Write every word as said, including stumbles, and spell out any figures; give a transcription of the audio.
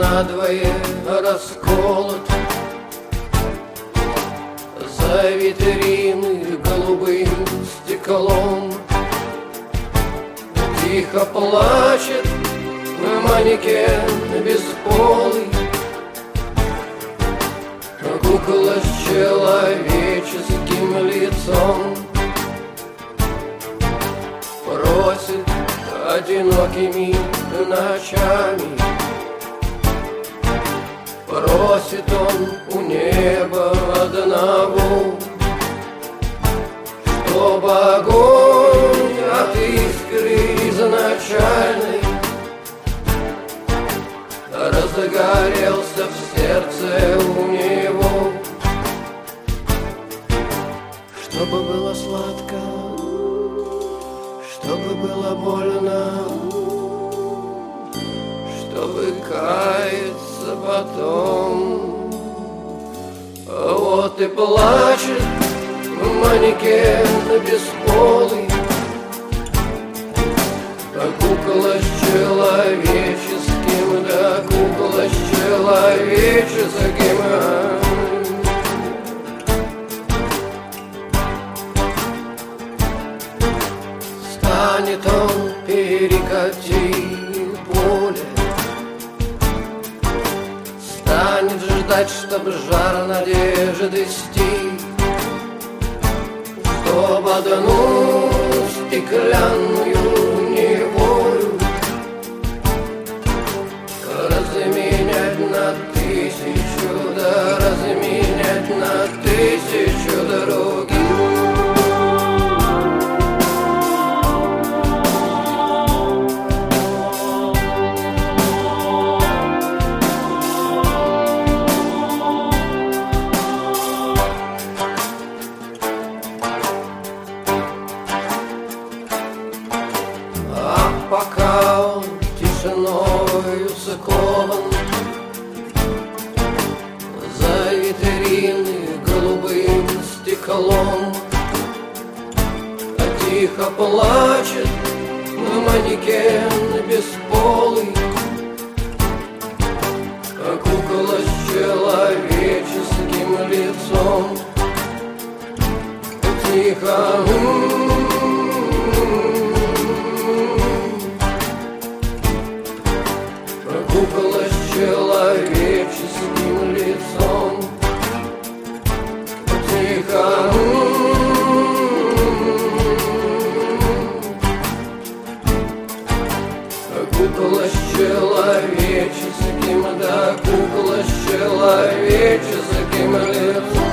надвое расколот. За витрины голубым стеклом тихо плачет манекен бесполый, кукла с человеческим лицом. Просит одинокими ночами, просит он у неба одного, чтоб огонь от искры изначальной разгорелся в сердце у него. Чтобы было сладко, чтобы было больно, чтобы каяться потом. Вот и плачет манекен бесполый, кукла с человеческим, да кукла с человеческим. Станет он перекати поле, станет ждать, чтоб жар надежды стих, чтоб одну стеклянную неволю разменять на тысячу, да разменять на тысячу других. Пока он тишиною скован, за витрины голубым стеклом тихо плачет манекен бесполый, кукла с человеческим лицом. Тихо кукла с человеческим лицом. Тихо кукла с человеческим, да кукла с человеческим лицом.